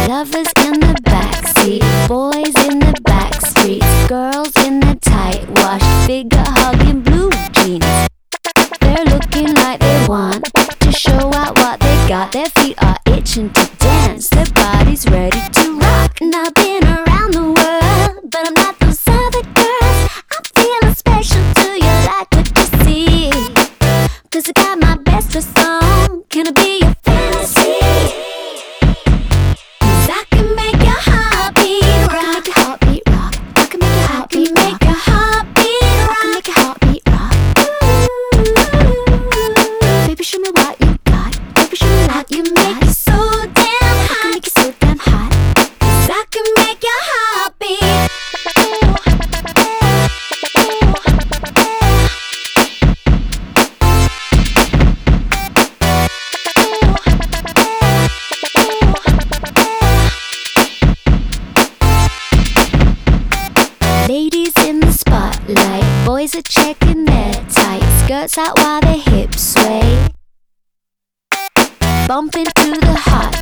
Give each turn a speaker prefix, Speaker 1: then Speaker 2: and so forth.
Speaker 1: Lovers in the backseat, boys in the back streets, girls in the tight wash figure hugging blue jeans. They're looking like they want to show out what they got. Their feet are itching to dance, their body's ready to rock. And I've been around the world, but I'm not those other girls. I'm feeling special, do you like what you see? 'Cause I got my best dress on, can I be your fantasy? 'Cause I can make your heartbeat rock. I can make your heartbeat rock. I can make your heartbeat rock. I can make your heartbeat rock. Ooh, baby, show me what you got. Baby, show me what you make it so damn hot. I can make it so damn hot. 'Cause I can make your heartbeat. Ladies in the spotlight, boys are checking their tight skirts out while their hips sway. Bump into the hot